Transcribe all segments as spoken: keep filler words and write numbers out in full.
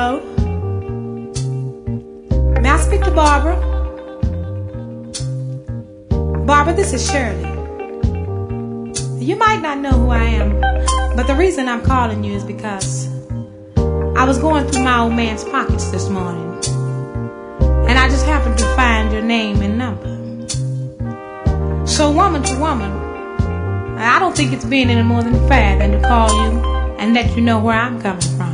Hello? May I speak to Barbara? Barbara, this is Shirley. You might not know who I am, but the reason I'm calling you is because I was going through my old man's pockets this morning, and I just happened to find your name and number. So woman to woman, I don't think it's being any more than fair than to call you and let you know where I'm coming from.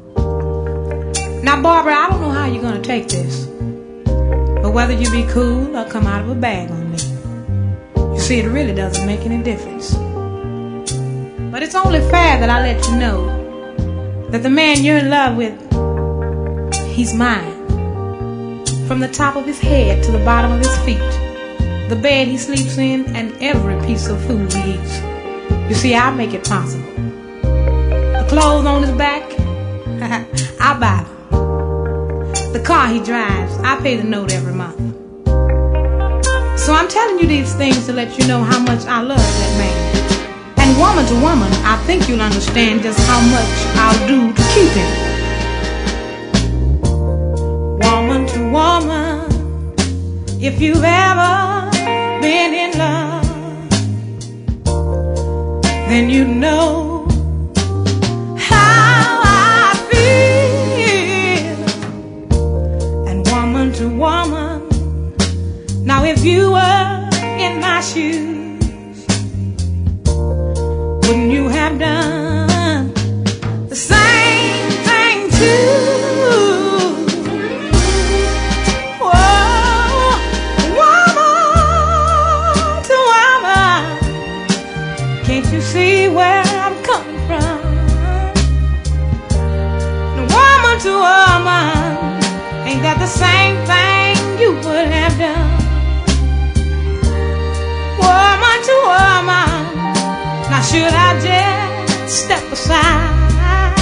Now, Barbara, I don't know how you're going to take this, but whether you be cool or come out of a bag on me, you see, it really doesn't make any difference. But it's only fair that I let you know that the man you're in love with, he's mine. From the top of his head to the bottom of his feet, the bed he sleeps in, and every piece of food he eats. You see, I make it possible. The clothes on his back, I buy them. The car he drives, I pay the note every month. So I'm telling you these things to let you know how much I love that man. And woman to woman, I think you'll understand just how much I'll do to keep him. Woman to woman, if you've ever been in love, then you know how I feel. And woman to woman, now if you were in my shoes, wouldn't you have done the same thing too? You see where I'm coming from? Woman to woman, ain't that the same thing you would have done? Woman to woman, now should I just step aside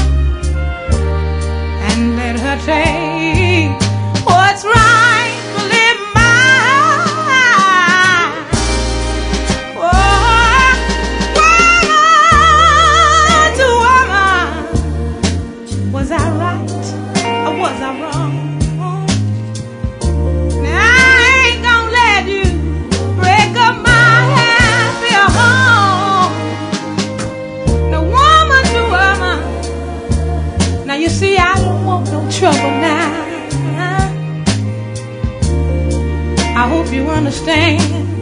and let her take what's rightfully trouble now? I hope you understand.